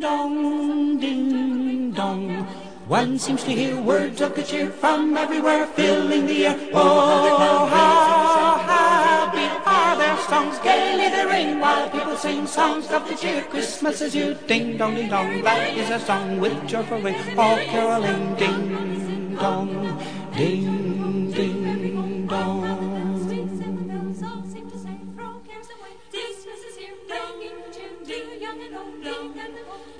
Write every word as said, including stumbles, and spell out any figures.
dong, ding dong. One seems to hear words of good cheer from everywhere, filling the air. Oh, how happy are their songs, gaily they ring, while people sing songs of good cheer. Christmas is here, ding dong, ding dong. That is a song with joyful ring, all caroling, ding dong, ding